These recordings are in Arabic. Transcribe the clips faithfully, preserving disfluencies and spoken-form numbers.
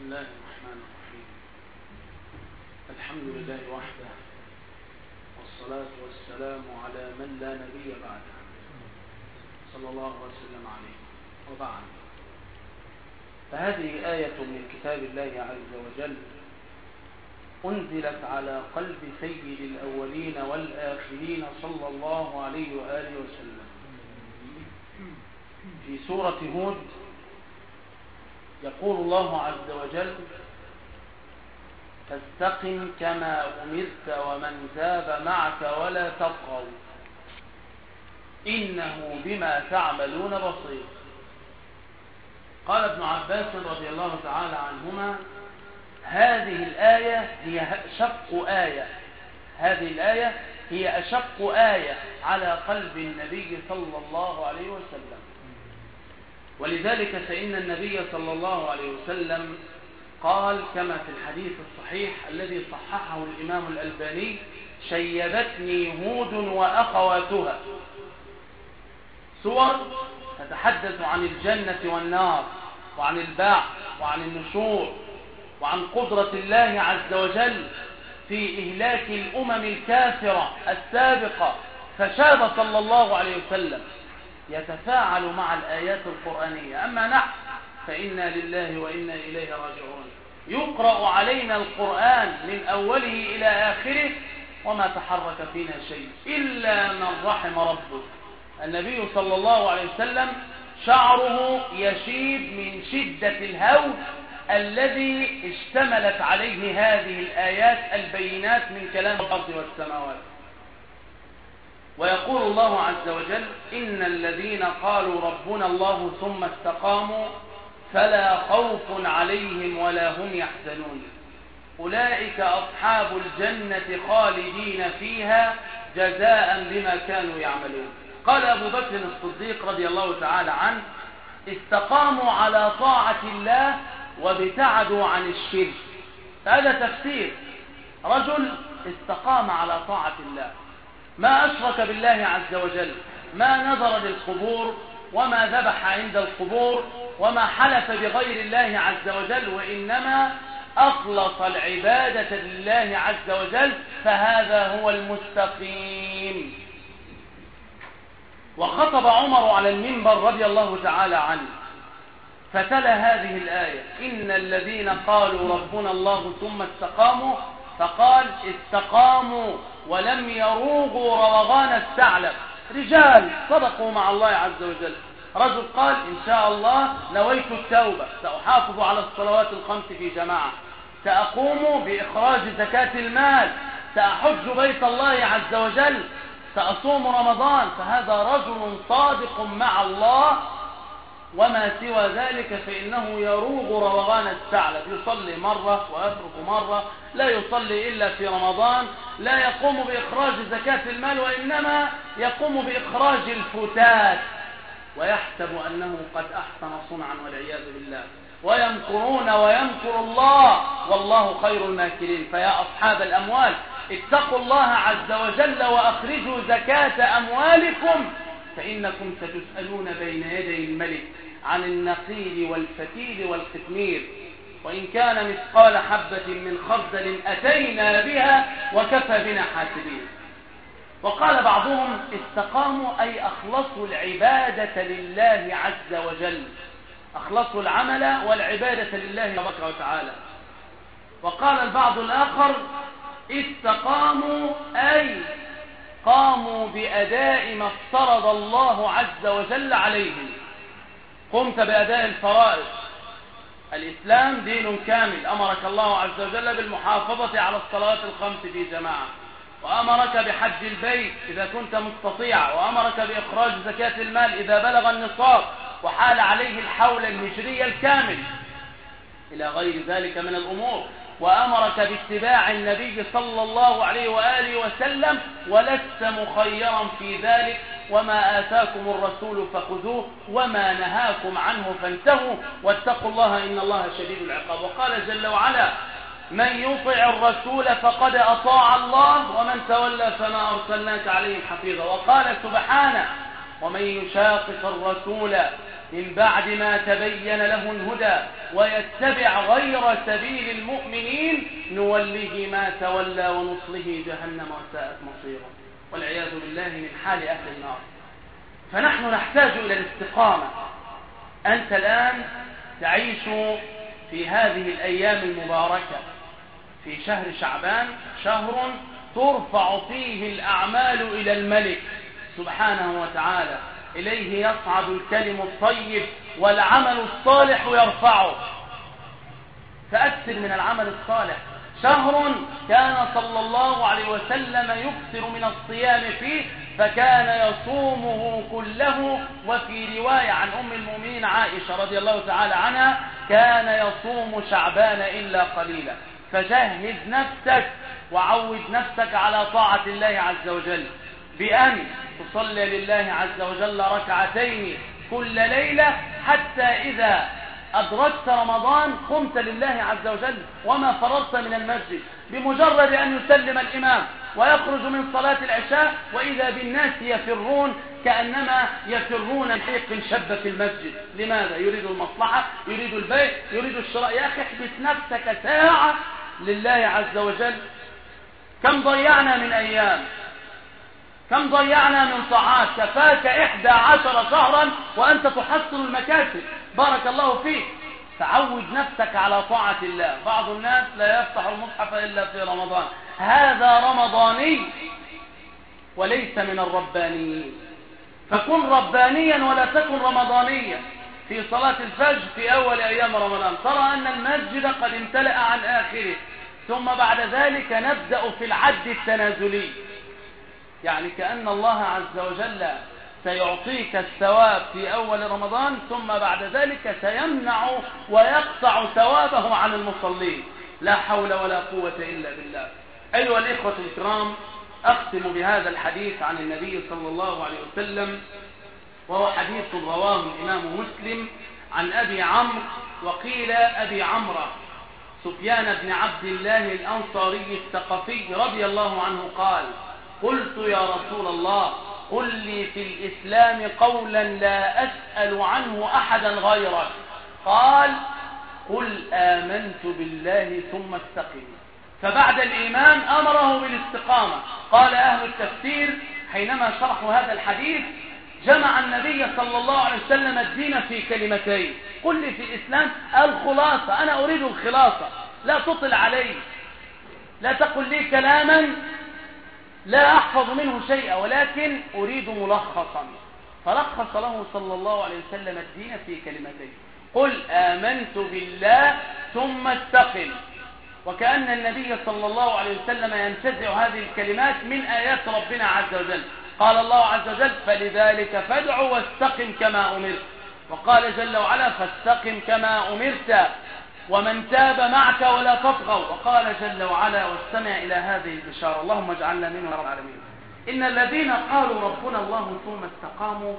الله الرحمن الرحيم. الحمد لله وحده، والصلاة والسلام على من لا نبي بعده، صلى الله وسلم عليه. وبعد، فهذه آية من كتاب الله عز وجل أنزلت على قلب سيد الأولين والآخرين صلى الله عليه وآله وسلم في سورة هود. يقول الله عز وجل: فاستقم كما أمرت ومن تاب معك ولا تطغوا إنه بما تعملون بصير. قال ابن عباس رضي الله تعالى عنهما: هذه الآية هي أشق آية هذه الآية هي أشق آية على قلب النبي صلى الله عليه وسلم. ولذلك فإن النبي صلى الله عليه وسلم قال كما في الحديث الصحيح الذي صححه الإمام الألباني: شيبتني هود وأخواتها. سور تتحدث عن الجنة والنار، وعن البعث، وعن النشور، وعن قدرة الله عز وجل في إهلاك الأمم الكافرة السابقة. فشاب صلى الله عليه وسلم يتفاعل مع الآيات القرآنية. أما نحن فإنا لله وإنا إليه راجعون، يقرأ علينا القرآن من أوله إلى آخره وما تحرك فينا شيء إلا من رحم ربه. النبي صلى الله عليه وسلم شعره يشيب من شدة الهول الذي اشتملت عليه هذه الآيات البينات من كلام الأرض والسماوات. ويقول الله عز وجل: إن الذين قالوا ربنا الله ثم استقاموا فلا خوف عليهم ولا هم يحزنون أولئك أصحاب الجنة خالدين فيها جزاء بما كانوا يعملون. قال أبو بكر الصديق رضي الله تعالى عنه: استقاموا على طاعة الله وابتعدوا عن الشرك. هذا تفسير: رجل استقام على طاعة الله، ما أشرك بالله عز وجل، ما نظر للقبور، وما ذبح عند القبور، وما حلف بغير الله عز وجل، وإنما أخلص العبادة لله عز وجل، فهذا هو المستقيم. وخطب عمر على المنبر رضي الله تعالى عنه فتلا هذه الآية: إن الذين قالوا ربنا الله ثم استقاموا، فقال: استقاموا ولم يروغوا روغان الثعلب. رجال صدقوا مع الله عز وجل. رجل قال: إن شاء الله نويت التوبة، سأحافظ على الصلوات الخمس في جماعة، سأقوم بإخراج زكاة المال، سأحج بيت الله عز وجل، سأصوم رمضان. فهذا رجل صادق مع الله. وما سوى ذلك فإنه يروغ روغان الثعلب، يصلي مرة ويترك مرة، لا يصلي إلا في رمضان، لا يقوم بإخراج زكاة المال، وإنما يقوم بإخراج الفتات، ويحسب أنه قد أحسن صنعا والعياذ بالله. ويمكرون ويمكر الله والله خير الماكرين. فيا أصحاب الأموال اتقوا الله عز وجل وأخرجوا زكاة أموالكم، فإنكم ستسألون بين يدي الملك عن النقير والفتيل والقطمير، وإن كان مثقال حبة من خردل أتينا بها وكفى بنا حاسبين. وقال بعضهم: استقاموا أي أخلصوا العبادة لله عز وجل، أخلصوا العمل والعبادة لله تبارك وتعالى. وقال البعض الآخر: استقاموا أي قاموا بأداء ما افترض الله عز وجل عليهم. قمت بأداء الفرائض. الإسلام دين كامل، أمرك الله عز وجل بالمحافظة على الصلوات الخمس في جماعة، وأمرك بحج البيت إذا كنت مستطيع، وأمرك بإخراج زكاة المال إذا بلغ النصاب وحال عليه الحول الهجري الكامل، إلى غير ذلك من الأمور. وأمرك باتباع النبي صلى الله عليه وآله وسلم، ولست مخيرا في ذلك. وما آتاكم الرسول فخذوه وما نهاكم عنه فانتهوا واتقوا الله إن الله شديد العقاب. وقال جل وعلا: من يطع الرسول فقد أطاع الله ومن تولى فما أرسلناك عليهم حفيظا. وقال سبحانه: ومن يشاقق الرسول من بعد ما تبين له الهدى ويتبع غير سبيل المؤمنين نوله ما تولى ونصله جهنم وساءت مصيره، والعياذ بالله من حال أهل النار. فنحن نحتاج إلى الاستقامة. أنت الآن تعيش في هذه الأيام المباركة في شهر شعبان، شهر ترفع فيه الأعمال إلى الملك سبحانه وتعالى، إليه يصعد الكلم الطيب والعمل الصالح يرفعه. فأكثر من العمل الصالح. شهر كان صلى الله عليه وسلم يكثر من الصيام فيه، فكان يصومه كله. وفي رواية عن أم المؤمنين عائشة رضي الله تعالى عنها كان يصوم شعبان إلا قليلا. فجهز نفسك وعود نفسك على طاعة الله عز وجل بأن تصلي لله عز وجل ركعتين كل ليلة، حتى إذا أدركت رمضان قمت لله عز وجل وما فررت من المسجد، بمجرد أن يسلم الإمام ويخرج من صلاة العشاء وإذا بالناس يفرون كأنما يفرون من حيق شب في المسجد. لماذا؟ يريد المصلحة، يريد البيع، يريد الشراء. يا أخي احبس نفسك ساعة لله عز وجل. كم ضيعنا من أيام، كم ضيعنا من طاعات. كفاك إحدى عشر شهرا وأنت تحصل المكاسب. بارك الله فيك. تعود نفسك على طاعة الله. بعض الناس لا يفتح المصحف إلا في رمضان، هذا رمضاني وليس من الربانيين. فكن ربانيا ولا تكن رمضانيا. في صلاة الفجر في أول أيام رمضان ترى أن المسجد قد امتلأ عن آخره، ثم بعد ذلك نبدأ في العد التنازلي، يعني كأن الله عز وجل سيعطيك الثواب في أول رمضان، ثم بعد ذلك سيمنع ويقطع ثوابه عن المصلين. لا حول ولا قوة إلا بالله. أيها الإخوة الكرام، أختم بهذا الحديث عن النبي صلى الله عليه وسلم، وهو حديث رواه الإمام مسلم عن أبي عمرو، وقيل أبي عمرو سفيان بن عبد الله الأنصاري الثقفي رضي الله عنه قال: قلت يا رسول الله قل لي في الإسلام قولا لا أسأل عنه أحدا غيرك. قال: قل آمنت بالله ثم استقم. فبعد الإيمان أمره بالاستقامة. قال أهل التفسير حينما شرحوا هذا الحديث: جمع النبي صلى الله عليه وسلم الدين في كلمتين. قل لي في الإسلام الخلاصة، أنا أريد الخلاصة، لا تطل علي، لا تقل لي كلاما لا أحفظ منه شيئا، ولكن أريد ملخصا. فلخص له صلى الله عليه وسلم الدين في كلمتين: قل آمنت بالله ثم استقم. وكأن النبي صلى الله عليه وسلم ينتزع هذه الكلمات من آيات ربنا عز وجل. قال الله عز وجل: فلذلك فادع واستقم كما أمرت. وقال جل وعلا: فاستقم كما أمرت ومن تاب معك ولا تطغوا. وقال جل وعلا: واستمع إلى هذه البشارة. اللهم اجعلنا منهم يا رب العالمين. إن الذين قالوا ربنا الله ثم استقاموا،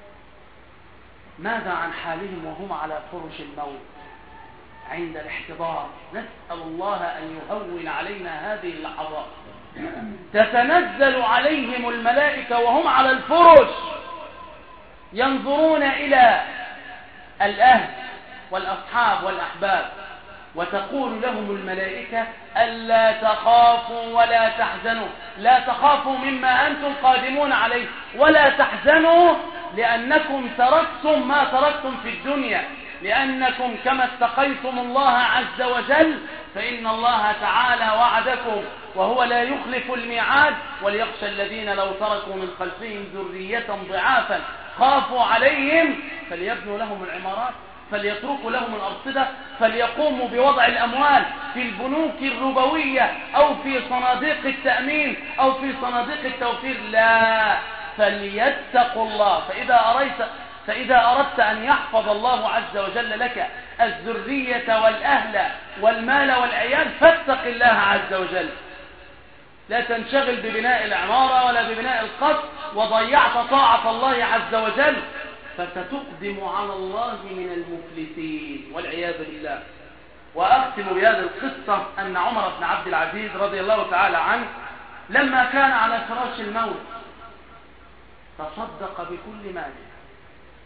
ماذا عن حالهم وهم على فرش الموت عند الاحتضار؟ نسأل الله أن يهون علينا هذه اللحظات. تتنزل عليهم الملائكة وهم على الفرش ينظرون إلى الأهل والأصحاب والأحباب، وتقول لهم الملائكة: ألا تخافوا ولا تحزنوا. لا تخافوا مما أنتم قادمون عليه، ولا تحزنوا لأنكم تركتم ما تركتم في الدنيا، لأنكم كما اتقيتم الله عز وجل فإن الله تعالى وعدكم وهو لا يخلف الميعاد. وليخشى الذين لو تركوا من خلفهم ذرية ضعافا خافوا عليهم فليبنوا لهم العمارات، فليتركوا لهم الأرصدة، فليقوموا بوضع الأموال في البنوك الربوية أو في صناديق التأمين أو في صناديق التوفير. لا، فليتقوا الله. فإذا أريت فإذا أردت أن يحفظ الله عز وجل لك الذرية والأهل والمال والعيال فاتق الله عز وجل. لا تنشغل ببناء العمارة ولا ببناء القصر وضيعت طاعة الله عز وجل، فستقدم على الله من المفلسين والعياذ بالله. وأختم بهذه القصة أن عمر بن عبد العزيز رضي الله تعالى عنه لما كان على فراش الموت تصدق بكل ماله،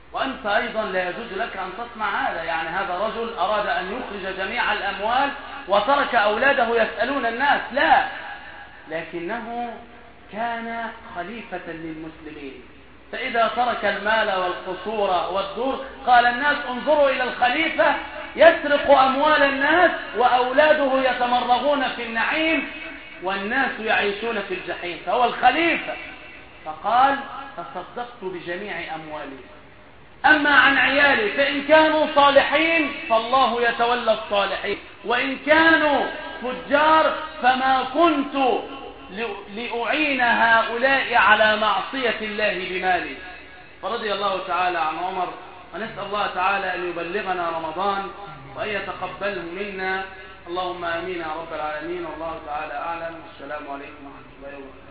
وأنت أيضا لا يجوز لك أن تصنع هذا. يعني هذا رجل أراد أن يخرج جميع الأموال وترك أولاده يسألون الناس، لا، لكنه كان خليفة للمسلمين، فإذا ترك المال والقصور والدور قال الناس انظروا إلى الخليفة يسرق أموال الناس وأولاده يتمرغون في النعيم والناس يعيشون في الجحيم، فهو الخليفة. فقال تصدقت بجميع أموالي، أما عن عيالي فإن كانوا صالحين فالله يتولى الصالحين، وإن كانوا فجار فما كنت لأعين هؤلاء على معصية الله بمالي. فرضي الله تعالى عن عمر، ونسأل الله تعالى أن يبلغنا رمضان وأن يتقبله منا. اللهم آمين يا رب العالمين. والله تعالى أعلم. والسلام عليكم ورحمة الله وبركاته.